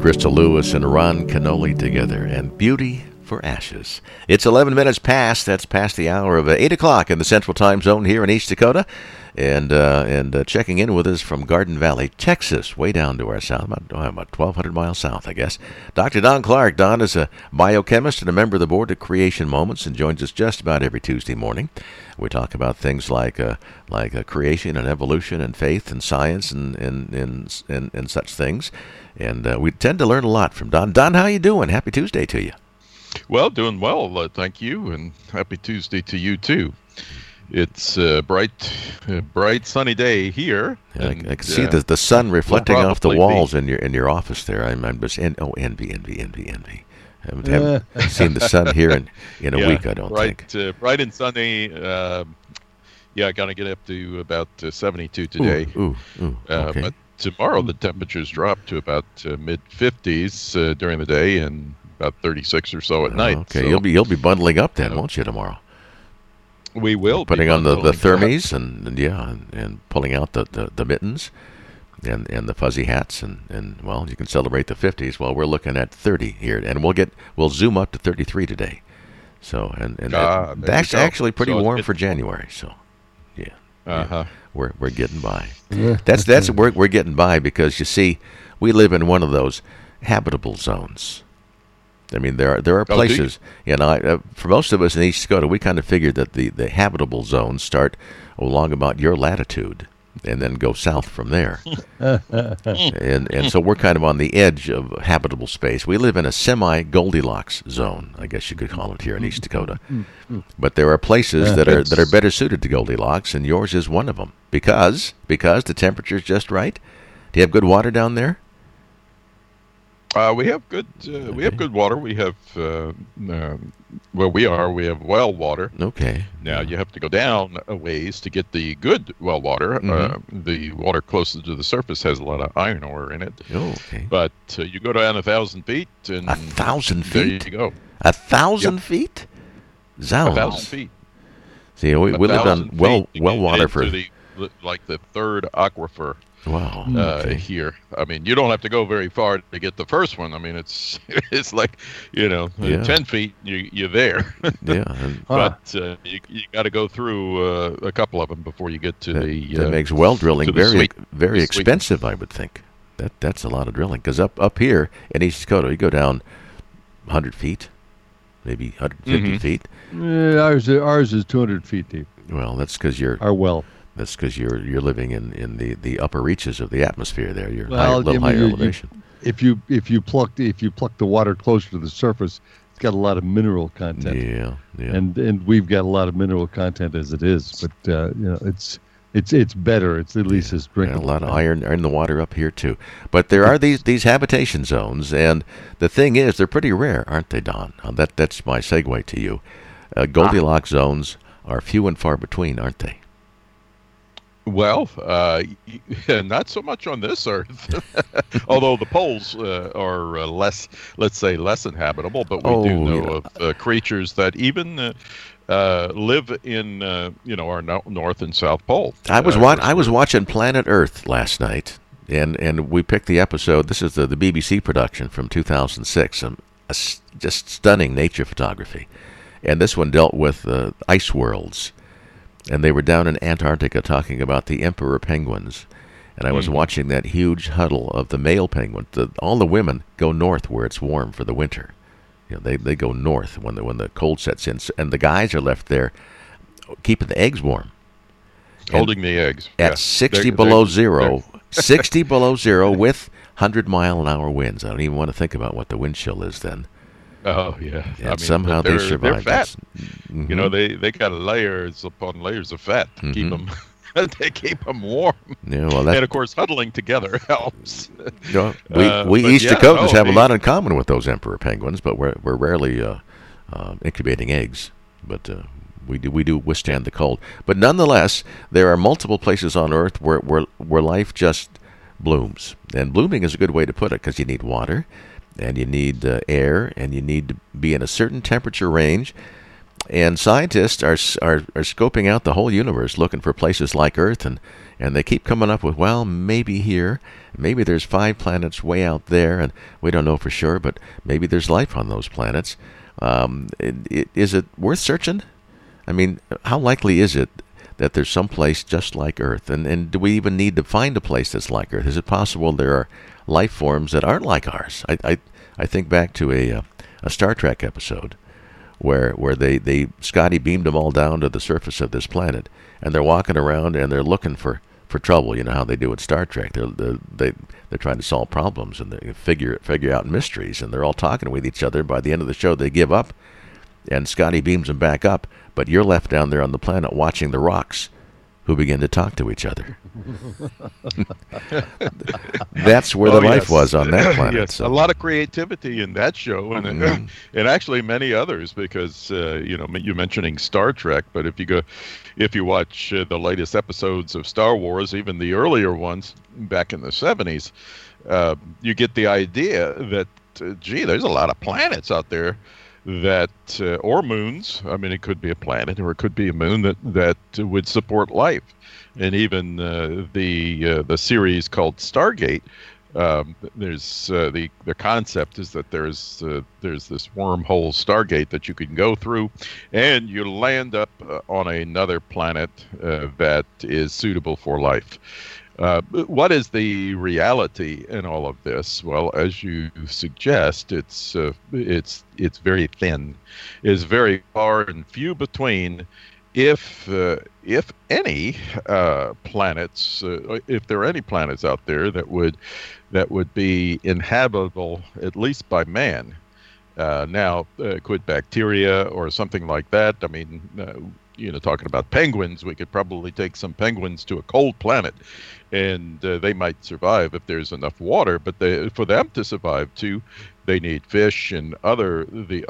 Crystal Lewis and Ron Canoli together, and Beauty for Ashes. It's 11 minutes past. That's past the hour of 8 o'clock in the Central Time Zone here in East Dakota. And checking in with us from Garden Valley, Texas, way down to our south, about 1,200 miles south, I guess. Dr. Don Clark. Don is a biochemist and a member of the board of Creation Moments and joins us just about every Tuesday morning. We talk about things like creation and evolution and faith and science and such things. And we tend to learn a lot from Don. Don, how you doing? Happy Tuesday to you. Well, doing well, thank you, and happy Tuesday to you too. It's a bright, sunny day here. Yeah, I can see the sun reflecting off the walls in your office there. I'm just envy. Haven't seen the sun here in a week, I don't think. Bright and sunny. Gonna get up to about 72 today. Okay. But tomorrow the temperatures drop to about mid-50s during the day and about 36 or so at night. Okay, so, you'll be bundling up then, won't you, tomorrow? We will putting on the thermies and pulling out the mittens and the fuzzy hats and well, you can celebrate the 50s. Well, we're looking at 30 here, and we'll zoom up to 33 today. So that's actually pretty warm for January. So we're getting by. That's we're getting by because you see, we live in one of those habitable zones. I mean, there are places, for most of us in East Dakota, we kind of figured that the habitable zones start along about your latitude and then go south from there. and so we're kind of on the edge of habitable space. We live in a semi-Goldilocks zone, I guess you could call it here in East Dakota. But there are places that are better suited to Goldilocks, and yours is one of them. Because the temperature's just right. Do you have good water down there? We have good water. We have we have well water. Okay. Now you have to go down a ways to get the good well water. The water closest to the surface has a lot of iron ore in it. Oh, okay. But you go down 1,000 feet, and 1,000 feet. There you go. 1,000 feet. Zounds. 1,000 feet. See, we lived on well water for the third aquifer. Wow. Here, I mean, you don't have to go very far to get the first one. I mean, it's like 10 feet, you're there. But you got to go through a couple of them before you get to that makes well drilling very expensive, I would think. That's a lot of drilling because up here in East Dakota, you go down 100 feet, maybe 150 feet. Ours is 200 feet deep. Well, that's because our well. That's because you're living in the upper reaches of the atmosphere there. You're a little higher elevation. If you pluck the water closer to the surface, it's got a lot of mineral content. Yeah. And we've got a lot of mineral content as it is, but it's better. It's at least as drinkable. A lot of iron in the water up here too. But there are these habitation zones, and the thing is, they're pretty rare, aren't they, Don? That's my segue to you. Goldilocks zones are few and far between, aren't they? Well, not so much on this earth, although the poles are less inhabitable. But we do know of creatures that even live in our North and South Pole. I was watching Planet Earth last night, and we picked the episode. This is the BBC production from 2006. Just stunning nature photography, and this one dealt with ice worlds. And they were down in Antarctica talking about the emperor penguins. And I was watching that huge huddle of the male penguins. All the women go north where it's warm for the winter. They go north when the cold sets in. And the guys are left there keeping the eggs warm. Holding the eggs. At 60 below zero. 60 below zero with 100-mile-an-hour winds. I don't even want to think about what the wind chill is then. Oh yeah, and somehow they survive. They're fat. They got layers upon layers of fat to keep them. They keep them warm. Yeah, well, and of course, huddling together helps. We East Dakotans have a lot in common with those emperor penguins, but we're rarely incubating eggs. But we do withstand the cold. But nonetheless, there are multiple places on Earth where life just blooms, and blooming is a good way to put it because you need water. And you need air, and you need to be in a certain temperature range. And scientists are scoping out the whole universe, looking for places like Earth, and they keep coming up with, well, maybe here, maybe there's 5 planets way out there, and we don't know for sure, but maybe there's life on those planets. Is it worth searching? I mean, how likely is it that there's some place just like Earth? And do we even need to find a place that's like Earth? Is it possible there are life forms that aren't like ours? I think back to a Star Trek episode where they Scotty beamed them all down to the surface of this planet, and they're walking around and they're looking for trouble. You know how they do at Star Trek. They're trying to solve problems and they figure out mysteries, and they're all talking with each other. By the end of the show, they give up, and Scotty beams them back up. But you're left down there on the planet watching the rocks, who begin to talk to each other. That's where the life was on that planet. Yes, so. A lot of creativity in that show, and and actually many others, because you're mentioning Star Trek, but if you watch the latest episodes of Star Wars, even the earlier ones back in the 70s, you get the idea that there's a lot of planets out there that or moons. I mean, it could be a planet or it could be a moon that would support life. And even the series called Stargate, there's the concept is that there's this wormhole Stargate that you can go through, and you land up on another planet that is suitable for life. What is the reality in all of this? Well, as you suggest, it's very thin, is very far and few between, if any planets, if there are any planets out there that would be inhabitable, at least by man. Now, could bacteria or something like that? I mean, talking about penguins, we could probably take some penguins to a cold planet, and they might survive if there's enough water. But for them to survive too, they need fish and other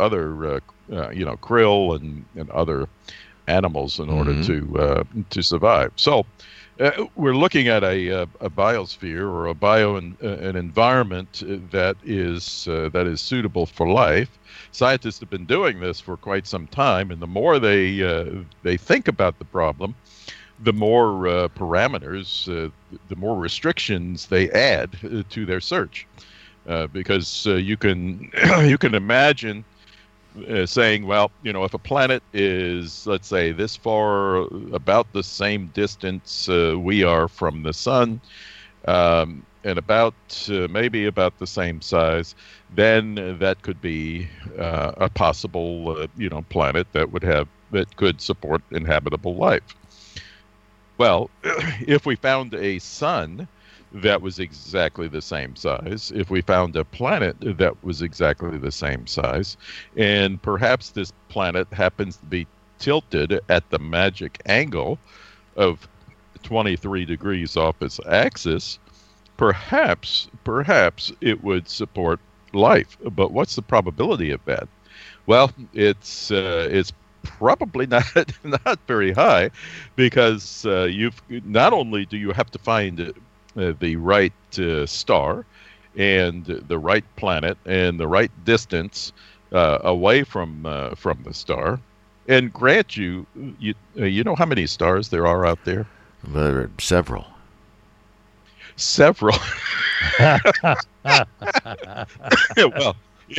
krill and other animals in order to survive. So we're looking at a biosphere or an environment that is suitable for life. Scientists have been doing this for quite some time, and the more they think about the problem, the more parameters, the more restrictions they add to their search, because you can imagine saying, well, if a planet is, let's say, this far, about the same distance we are from the sun, and maybe about the same size, then that could be a possible planet that could support inhabitable life. Well, if we found a sun that was exactly the same size, if we found a planet that was exactly the same size, and perhaps this planet happens to be tilted at the magic angle of 23 degrees off its axis, perhaps it would support life. But what's the probability of that? Well, it's probably not very high, because not only do you have to find the right star and the right planet and the right distance away from the star, and grant you know how many stars there are out there? There are several. Well,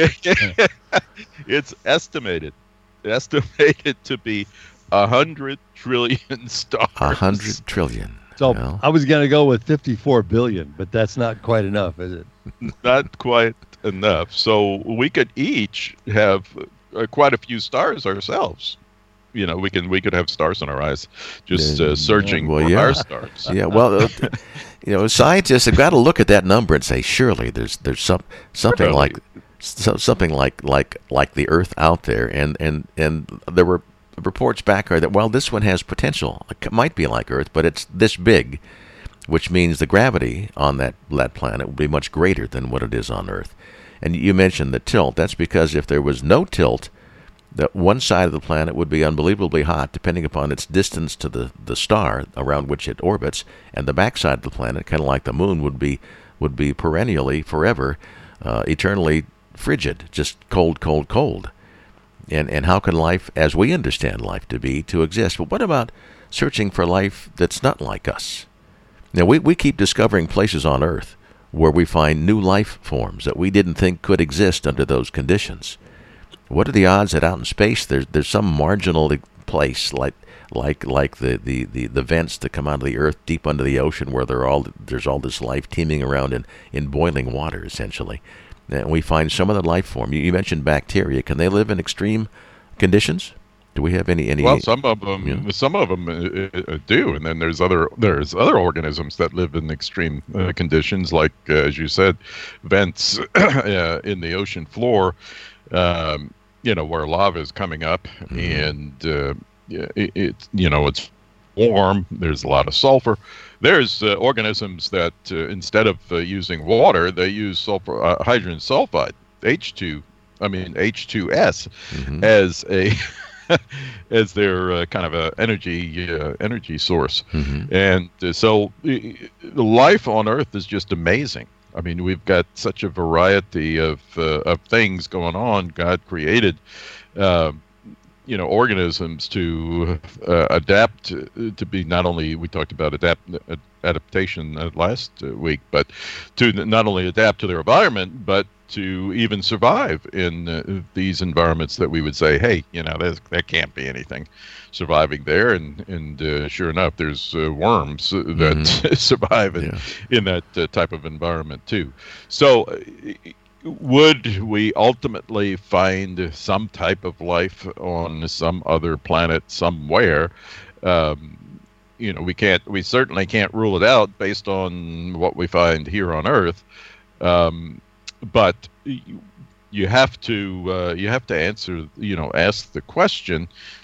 it's estimated to be 100 trillion stars. 100 trillion. So I was going to go with 54 billion, but that's not quite enough, is it? Not quite enough. So we could each have quite a few stars ourselves. We could have stars in our eyes, just searching for our stars. Yeah. Well, scientists have got to look at that number and say, surely there's something really? something like the Earth out there, and there were reports back that, well, this one has potential. It might be like Earth, but it's this big, which means the gravity on that planet will be much greater than what it is on Earth. And you mentioned the tilt. That's because if there was no tilt, that one side of the planet would be unbelievably hot, depending upon its distance to the star around which it orbits, and the backside of the planet, kind of like the moon, would be perennially, forever, eternally frigid, just cold, cold, cold. and how can life, as we understand life to be, to exist? But what about searching for life that's not like us? Now, we keep discovering places on Earth where we find new life forms that we didn't think could exist under those conditions. What are the odds that out in space there's some marginal place like the vents that come out of the Earth deep under the ocean where there's all this life teeming around in boiling water, essentially? And we find some other life form. You mentioned bacteria. Can they live in extreme conditions? Do we have any? Well, some of them do, and then there's other organisms that live in extreme conditions, like as you said, vents in the ocean floor, where lava is coming up, and it's warm. There's a lot of sulfur. There's organisms that instead of using water, they use hydrogen sulfide, H2S, as a as their kind of a energy source. And so life on Earth is just amazing. I mean, we've got such a variety of things going on. God created organisms to adapt to be not only, we talked about adaptation last week, but to not only adapt to their environment, but to even survive in these environments that we would say, hey, there can't be anything surviving there. And sure enough, there's worms that survive in that type of environment too. So would we ultimately find some type of life on some other planet somewhere? We certainly can't rule it out based on what we find here on Earth. But you have to answer, ask the question,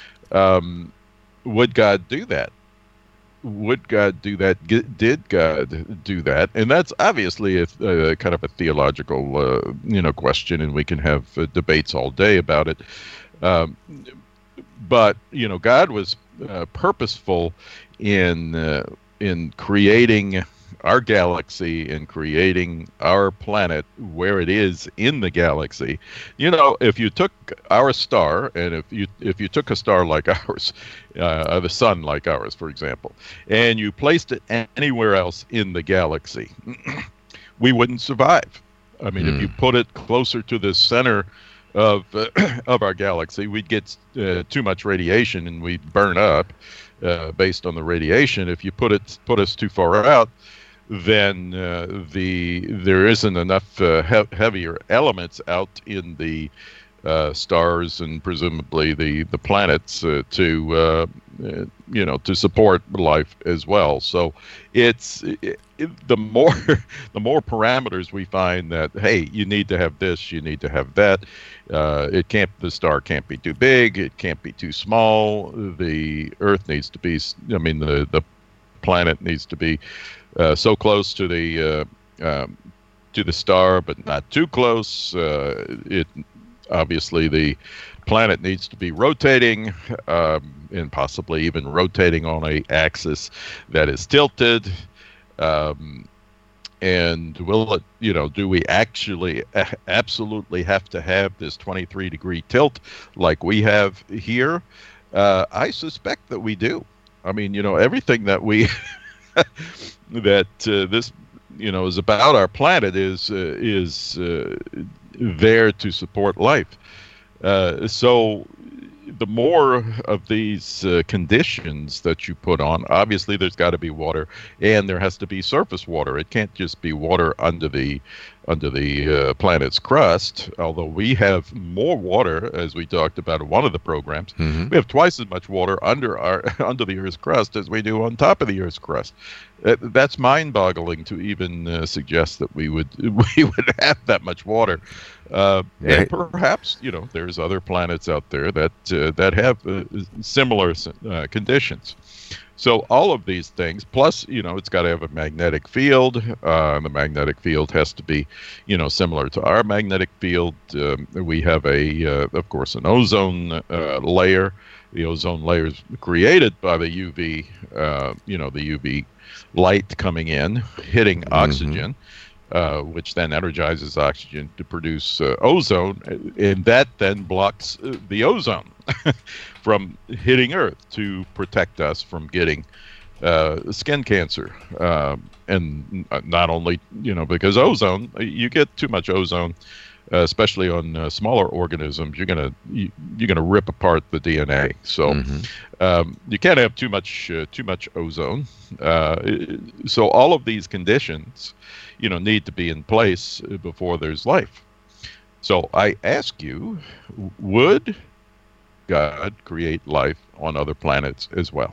would God do that? Would God do that? Did God do that? And that's obviously a kind of a theological, question, and we can have debates all day about it. But God was purposeful in creating our galaxy and creating our planet where it is in the galaxy. If you took our star, and if you took a star like ours, the sun like ours, for example, and you placed it anywhere else in the galaxy, we wouldn't survive. I mean, if you put it closer to the center of our galaxy, we'd get too much radiation and we'd burn up based on the radiation. If you put us too far out, then there isn't enough heavier elements out in the stars and presumably the planets to support life as well. So it's the more parameters we find that, hey, you need to have this, you need to have that. The star can't be too big, it can't be too small. The Earth needs to be, the planet needs to be so close to the star, but not too close. Obviously the planet needs to be rotating, and possibly even rotating on a axis that is tilted. And will it, do we actually absolutely have to have this 23-degree tilt like we have here? I suspect that we do. I mean, everything that we that this is about our planet is there to support life. So the more of these conditions that you put on, obviously there's got to be water, and there has to be surface water. It can't just be water under the planet's crust, although we have more water, as we talked about in one of the programs. We have twice as much water under the Earth's crust as we do on top of the Earth's crust. That's mind-boggling to even suggest that we would have that much water. And perhaps there's other planets out there that have similar conditions. So all of these things, plus, it's got to have a magnetic field. The magnetic field has to be, similar to our magnetic field. We have of course, an ozone layer. The ozone layer is created by the UV, the UV light coming in, hitting oxygen. which then energizes oxygen to produce ozone, and that then blocks the ozone from hitting Earth to protect us from getting skin cancer. And not only, because ozone, you get too much ozone, especially on smaller organisms, you're gonna rip apart the DNA. So you can't have too much ozone. So all of these conditions, need to be in place before there's life. So I ask you, would God create life on other planets as well?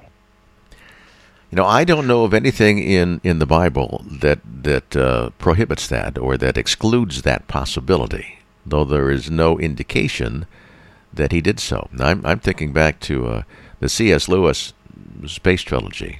I don't know of anything in the Bible that prohibits that or that excludes that possibility, though there is no indication that he did so. Now, I'm thinking back to the C.S. Lewis space trilogy.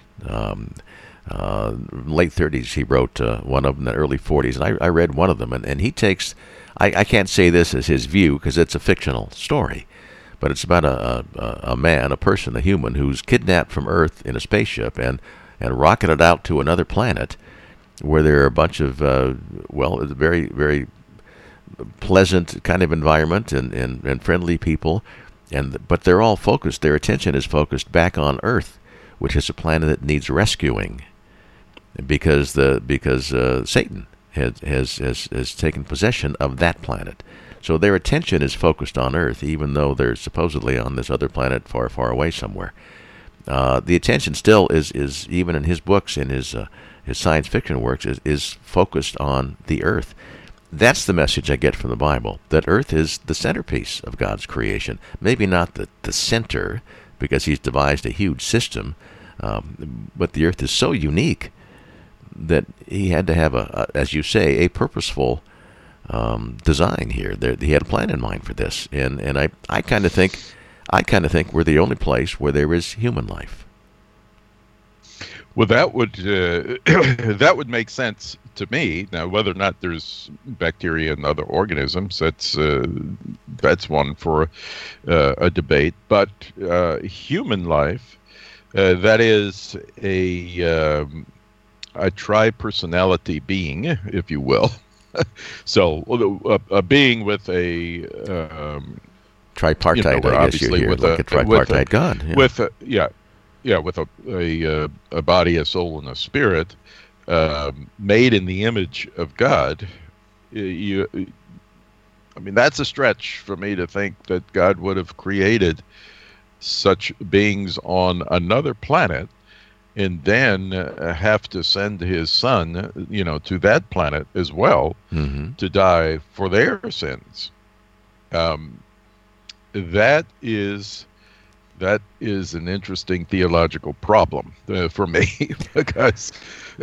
Late 30s, he wrote one of them in the early 40s, and I read one of them, and he takes, I can't say this as his view because it's a fictional story, but it's about a man, a person, a human, who's kidnapped from Earth in a spaceship and rocketed out to another planet where there are a bunch of, very, very pleasant kind of environment and friendly people, but they're all focused, their attention is focused back on Earth, which is a planet that needs rescuing because Satan has taken possession of that planet. So their attention is focused on Earth, even though they're supposedly on this other planet far, far away somewhere. The attention still is even in his books, in his science fiction works, is focused on the Earth. That's the message I get from the Bible, that Earth is the centerpiece of God's creation. Maybe not the center, because he's devised a huge system, but the Earth is so unique that he had to have, as you say, a purposeful design here. He had a plan in mind for this, and I kind of think we're the only place where there is human life. Well, that would make sense to me. Now, whether or not there's bacteria and other organisms, that's one for a debate. But human life, that is a tri-personality being, if you will. So a being with a tripartite, I guess you're here, like a tripartite God. Yeah. With a body, a soul, and a spirit, made in the image of God. That's a stretch for me to think that God would have created such beings on another planet and then have to send his son, to that planet as well, to die for their sins. That is an interesting theological problem for me because,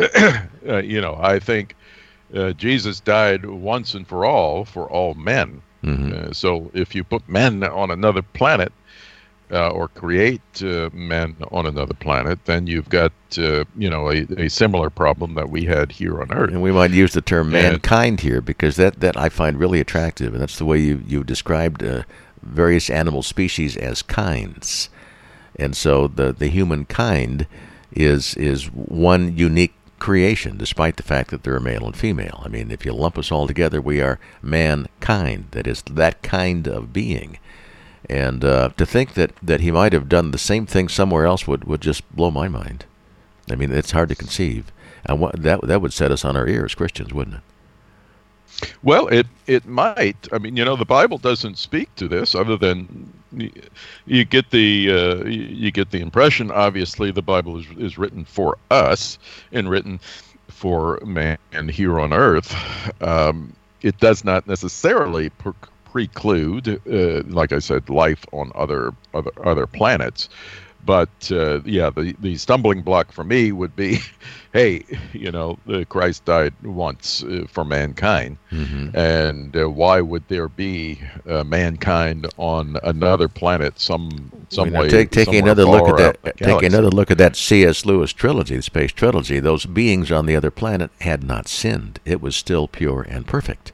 I think Jesus died once and for all men. So if you put men on another planet, or create men on another planet, then you've got a similar problem that we had here on Earth. And we might use the term mankind here because that I find really attractive, and that's the way you described various animal species as kinds. And so the human kind is one unique creation, despite the fact that they're male and female. If you lump us all together, we are mankind. That is that kind of being. And to think that he might have done the same thing somewhere else would just blow my mind. It's hard to conceive. And that would set us on our ear as Christians, wouldn't it? Well, it might. The Bible doesn't speak to this, other than you get the impression. Obviously, the Bible is written for us and written for man here on Earth. It does not necessarily preclude, like I said, life on other planets. But the stumbling block for me would be, hey, Christ died once for mankind, and why would there be mankind on another planet somewhere? Taking another look at that C.S. Lewis trilogy, the space trilogy. Those beings on the other planet had not sinned; it was still pure and perfect.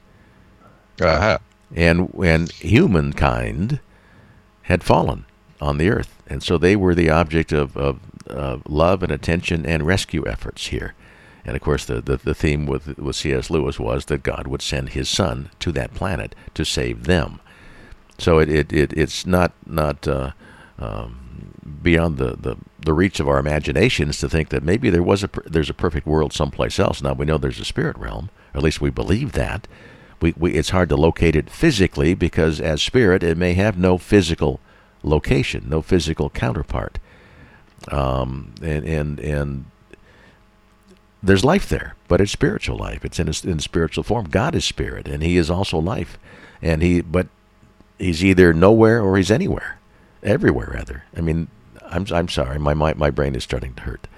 And when humankind had fallen on the earth, and so they were the object of love and attention and rescue efforts here. And of course, the theme with C.S. Lewis was that God would send His Son to that planet to save them. So it's not beyond the reach of our imaginations to think that maybe there's a perfect world someplace else. Now we know there's a spirit realm, or at least we believe that. It's hard to locate it physically because as spirit it may have no physical location, no physical counterpart, and there's life there, but it's spiritual life. It's in spiritual form. God is spirit, and He is also life, but He's either nowhere or He's anywhere, everywhere rather. I mean, I'm sorry, my brain is starting to hurt.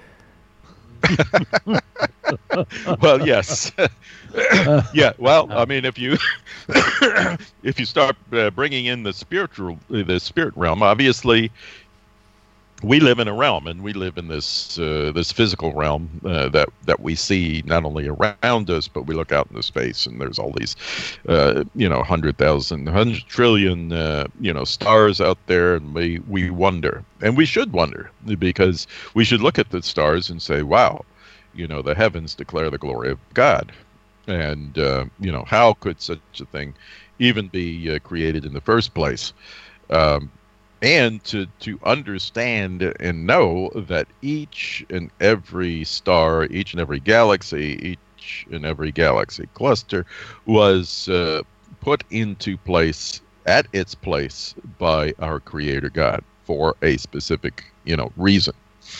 Well, yes. Yeah. Well, I mean, if you start bringing in the spirit realm, obviously, we live in a realm, and we live in this physical realm that we see not only around us, but we look out into space, and there's all these, 100 trillion, stars out there, and we wonder, and we should wonder, because we should look at the stars and say, wow, the heavens declare the glory of God, and how could such a thing even be created in the first place? And to understand and know that each and every star, each and every galaxy, each and every galaxy cluster was put into place, at its place, by our Creator God for a specific, reason.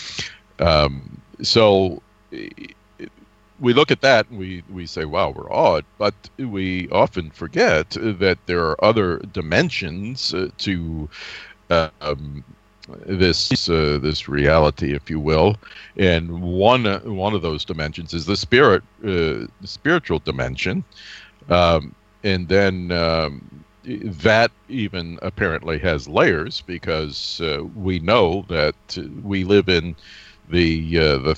So we look at that and we say, wow, we're odd, but we often forget that there are other dimensions to this reality, if you will, and one of those dimensions is the spiritual dimension, and then that even apparently has layers, because we know that we live in the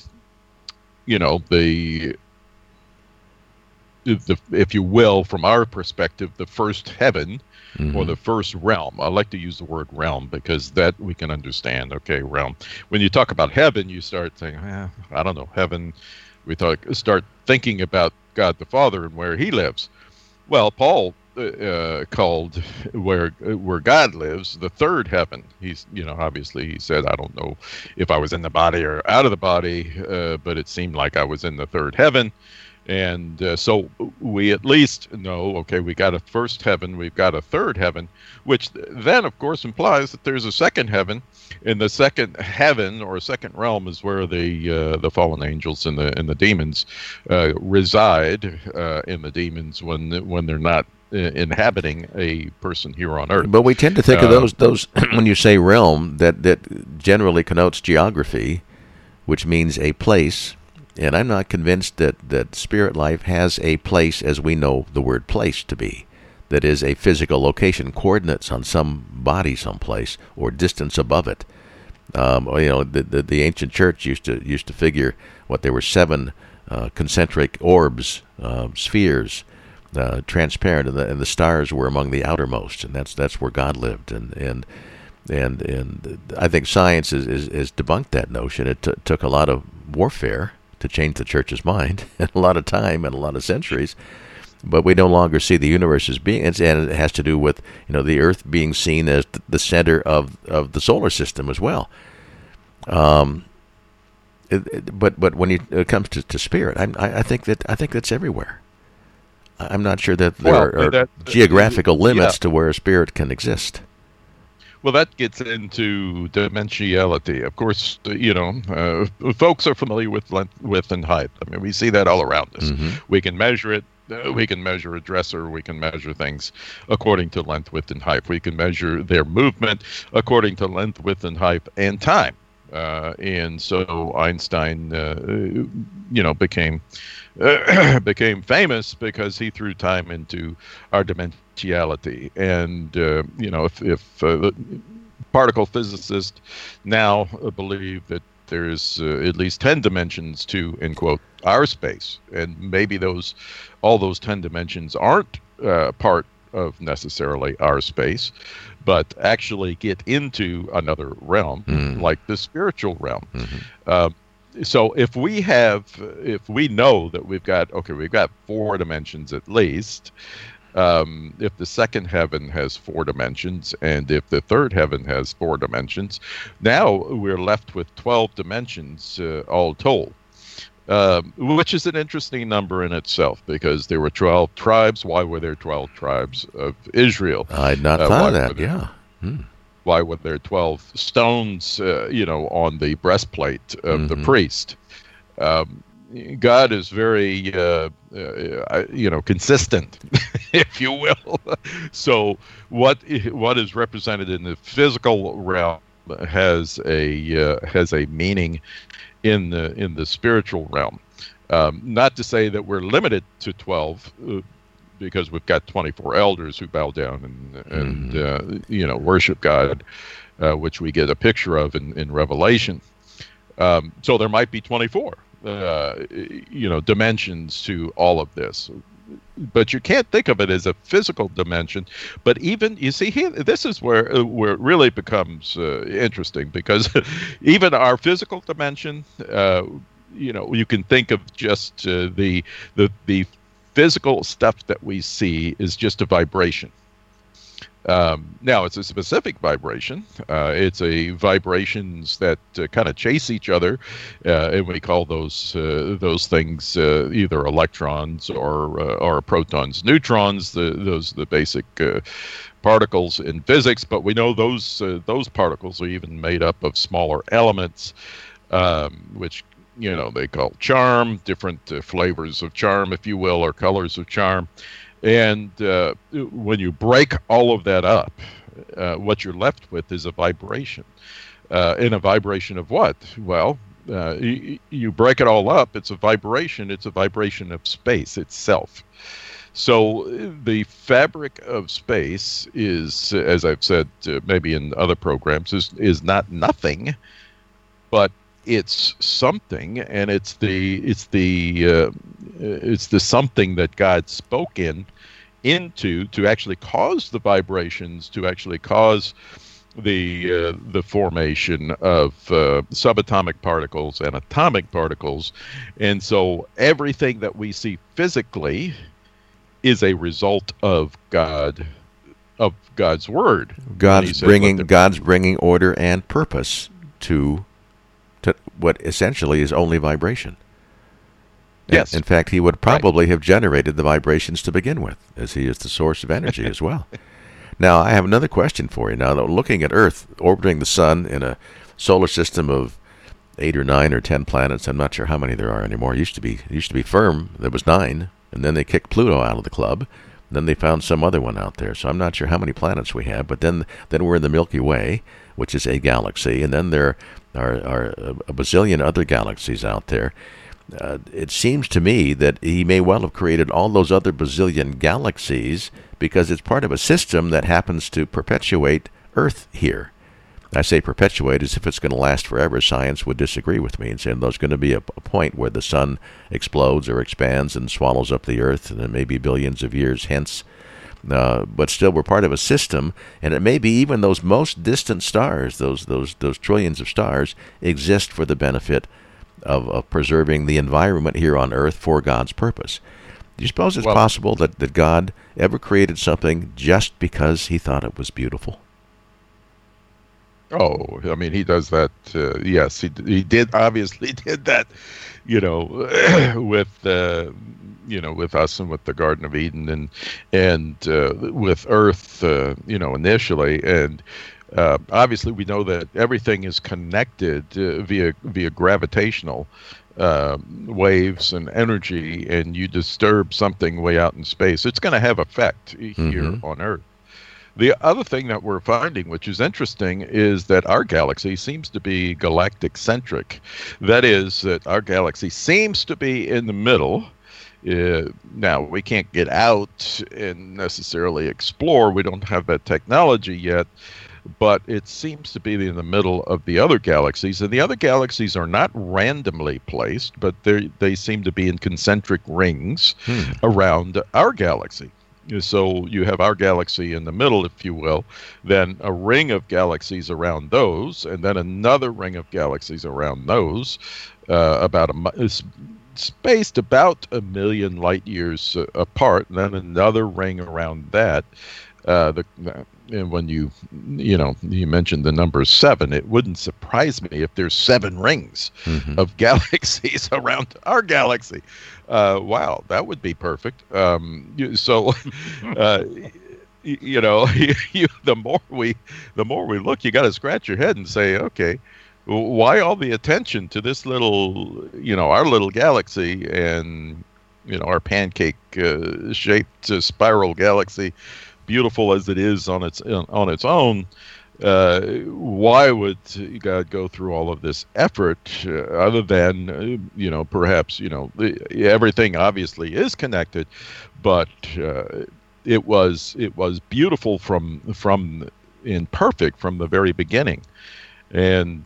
if you will, from our perspective, the first heaven. Mm-hmm. Or the first realm. I like to use the word realm because that we can understand. Okay, realm. When you talk about heaven, you start saying, I don't know, heaven. We start thinking about God the Father and where He lives. Well, Paul called where God lives the third heaven. He's, obviously he said, I don't know if I was in the body or out of the body, but it seemed like I was in the third heaven. And so we at least know, okay, we got a first heaven, we've got a third heaven, which then, of course, implies that there's a second heaven. And the second heaven or second realm is where the fallen angels and the demons reside. In the demons when they're not inhabiting a person here on Earth. But we tend to think of those when you say realm, that generally connotes geography, which means a place. And I'm not convinced that spirit life has a place as we know the word place to be. That is a physical location, coordinates on some body someplace, or distance above it. The ancient church used to figure there were 7 concentric orbs, spheres, transparent, and the stars were among the outermost, and that's where God lived. And I think science is debunked that notion. It took a lot of warfare to change the church's mind, and a lot of time and a lot of centuries, but we no longer see the universe as being, and it has to do with the Earth being seen as the center of the solar system as well. But when it comes to spirit, I think that's everywhere. I'm not sure that there are geographical limits to where a spirit can exist. Well, that gets into dimensionality. Of course, folks are familiar with length, width, and height. I mean, we see that all around us. Mm-hmm. We can measure it. We can measure a dresser. We can measure things according to length, width, and height. We can measure their movement according to length, width, and height, and time. And so Einstein, became famous because he threw time into our dimensionality. And if particle physicists now believe that there's at least 10 dimensions to, in quote, our space, and maybe all those 10 dimensions aren't part of necessarily our space, but actually get into another realm, like the spiritual realm. Mm-hmm. So if we know that we've got 4 dimensions at least. If the second heaven has 4 dimensions, and if the third heaven has 4 dimensions, now we're left with 12 dimensions all told, which is an interesting number in itself, because there were 12 tribes. Why were there 12 tribes of Israel? I'd not thought of that, yeah. Why were there 12 stones, on the breastplate of the priest? God is very, consistent, if you will. So what is represented in the physical realm has a meaning in the spiritual realm. Not to say that we're limited to 12, because we've got 24 elders who bow down and worship God, which we get a picture of in Revelation. So there might be 24. Dimensions to all of this, but you can't think of it as a physical dimension. But even, you see, here, this is where it really becomes interesting, because even our physical dimension, you can think of just the physical stuff that we see is just a vibration. Now, it's a specific vibration. It's a vibrations that kind of chase each other, and we call those things either electrons or protons, neutrons. Those are the basic particles in physics. But we know those particles are even made up of smaller elements, which they call charm, different flavors of charm, if you will, or colors of charm. And when you break all of that up, what you're left with is a vibration. And a vibration of what? Well, you break it all up, it's a vibration. It's a vibration of space itself. So the fabric of space is, as I've said maybe in other programs, is not nothing, but it's something, and it's the something that God spoke into to actually cause the vibrations, to actually cause the formation of subatomic particles and atomic particles. And so everything that we see physically is a result of God's word. God's bringing order and purpose to what essentially is only vibration. Yes. In fact, he would probably have generated the vibrations to begin with, as he is the source of energy as well. Now, I have another question for you. Now, looking at Earth orbiting the sun in a solar system of 8 or 9 or 10 planets, I'm not sure how many there are anymore. It used to be firm. There was 9, and then they kicked Pluto out of the club. And then they found some other one out there. So I'm not sure how many planets we have. But then we're in the Milky Way, which is a galaxy, and then there are a bazillion other galaxies out there. It seems to me that he may well have created all those other bazillion galaxies because it's part of a system that happens to perpetuate Earth here. I say perpetuate as if it's going to last forever. Science would disagree with me and say there's going to be a point where the sun explodes or expands and swallows up the Earth, and it may be billions of years hence. But still, we're part of a system, and it may be even those most distant stars, those trillions of stars, exist for the benefit of preserving the environment here on Earth for God's purpose. Do you suppose it's possible that God ever created something just because he thought it was beautiful? Oh, I mean, he does that. Yes, he obviously did that, with with us and with the Garden of Eden and with Earth, initially. And obviously, we know that everything is connected via gravitational waves and energy. And you disturb something way out in space, it's going to have effect here on Earth. The other thing that we're finding, which is interesting, is that our galaxy seems to be galactic-centric. That is, that our galaxy seems to be in the middle. Now, we can't get out and necessarily explore. We don't have that technology yet. But it seems to be in the middle of the other galaxies. And the other galaxies are not randomly placed, but they seem to be in concentric rings around our galaxy. So you have our galaxy in the middle, if you will, then a ring of galaxies around those, and then another ring of galaxies around those, spaced about 1 million light years apart, and then another ring around that. And when you mentioned the number 7, it wouldn't surprise me if there's 7 rings of galaxies around our galaxy. Wow, that would be perfect. The more we look, you got to scratch your head and say, okay, why all the attention to this little, our little galaxy and, our pancake shaped spiral galaxy, beautiful as it is on its own? Why would God go through all of this effort other than, perhaps, everything obviously is connected, but it was beautiful and perfect from the very beginning. And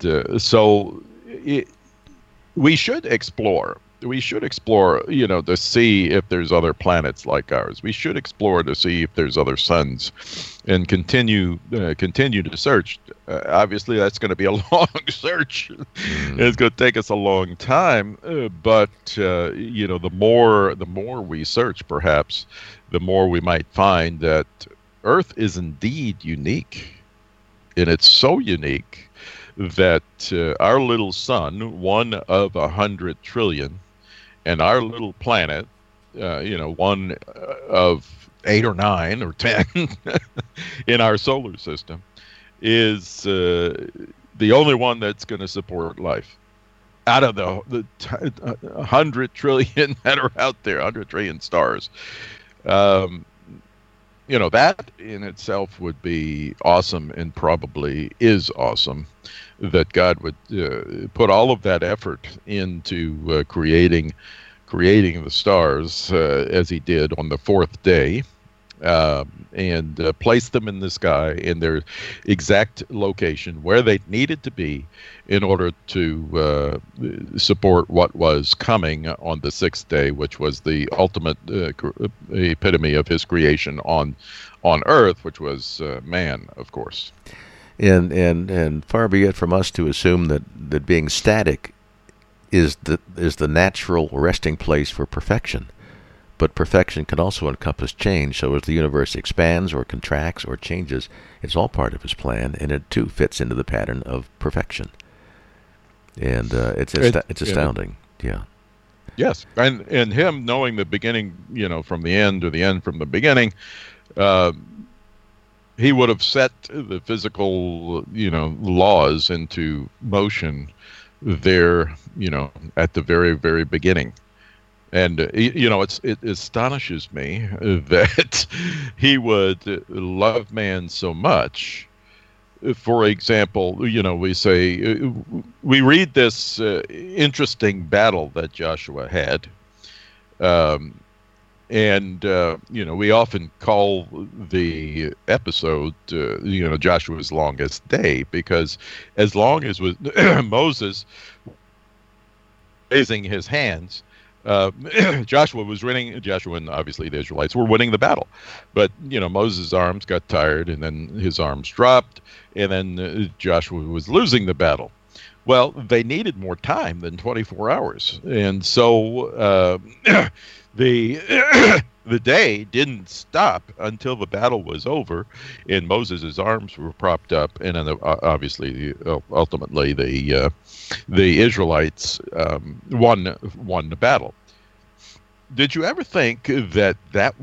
we should explore. We should explore, to see if there's other planets like ours. We should explore to see if there's other suns, and continue to search. Obviously, that's going to be a long search. It's going to take us a long time. But the more we search, perhaps, the more we might find that Earth is indeed unique, and it's so unique that our little sun, one of 100 trillion. And our little planet, one of 8 or 9 or 10 in our solar system, is the only one that's going to support life out of the 100 trillion that are out there, 100 trillion stars. That in itself would be awesome, and probably is awesome, that God would put all of that effort into creating the stars as he did on the 4th day, and place them in the sky in their exact location where they needed to be in order to support what was coming on the 6th day, which was the ultimate epitome of his creation on Earth, which was man, of course. And far be it from us to assume that being static is the natural resting place for perfection. But perfection can also encompass change. So as the universe expands or contracts or changes, it's all part of his plan, and it too fits into the pattern of perfection. And it's astounding. Yeah. Yes, and him knowing the beginning, from the end, or the end from the beginning. He would have set the physical, laws into motion there, at the very, very beginning. And, it astonishes me that he would love man so much. For example, we say, we read this interesting battle that Joshua had. And we often call the episode, Joshua's longest day, because as long as with Moses raising his hands, Joshua and obviously the Israelites were winning the battle. But, Moses' arms got tired, and then his arms dropped, and then Joshua was losing the battle. Well, they needed more time than 24 hours. And so the day didn't stop until the battle was over, and Moses' arms were propped up, and then ultimately the Israelites won the battle. Did you ever think that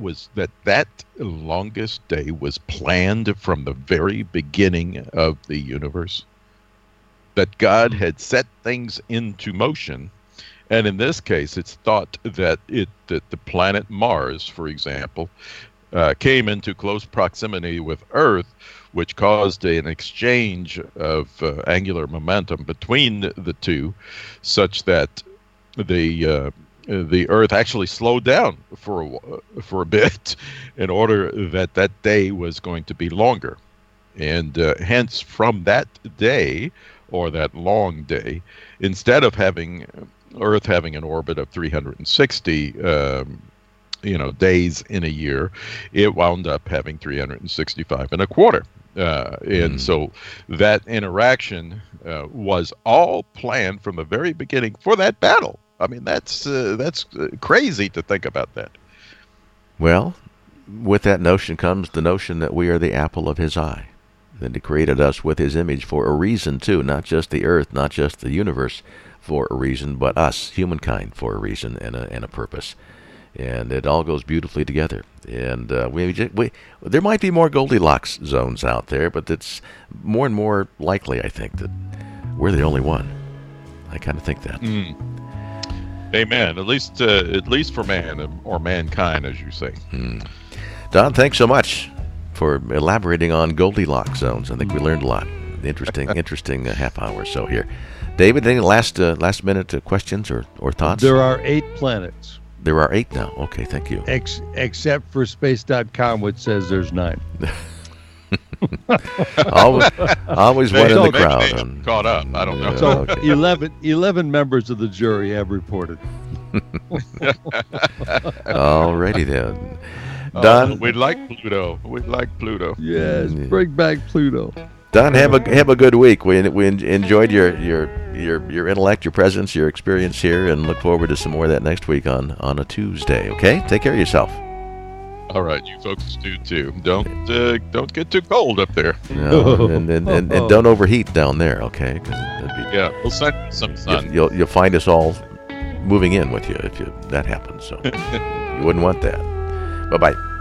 longest day was planned from the very beginning of the universe? That God had set things into motion. And in this case, it's thought that the planet Mars, for example, came into close proximity with Earth, which caused an exchange of angular momentum between the two, such that the Earth actually slowed down for a bit, in order that day was going to be longer, and hence from that day, or that long day, instead of having Earth having an orbit of 360 days in a year, it wound up having 365 and a quarter. And so that interaction was all planned from the very beginning for that battle. I mean, that's crazy to think about that. Well, with that notion comes the notion that we are the apple of his eye, that he created us with his image for a reason too, not just the earth, not just the universe for a reason, but us, humankind, for a reason and a purpose. And it all goes beautifully together. And there might be more Goldilocks zones out there, but it's more and more likely, I think, that we're the only one. I kind of think that. Amen. At least for man, or mankind, as you say. Don, thanks so much for elaborating on Goldilocks zones. I think we learned a lot. Interesting half hour or so here. David, any last minute questions or thoughts? There are 8 planets. There are 8 now. Okay, thank you. Except for space.com, which says there's 9. always one in the crowd. Caught up. I don't know. So okay. 11 members of the jury have reported. Alrighty then. Don, we'd like Pluto. Yes, bring back Pluto. Don, have a good week. We enjoyed your intellect, your presence, your experience here, and look forward to some more of that next week on a Tuesday. Okay, take care of yourself. All right, you folks do too. Don't get too cold up there. No, and don't overheat down there. Okay, we'll send some sun. You'll find us all moving in with you if that happens. So you wouldn't want that. Bye-bye.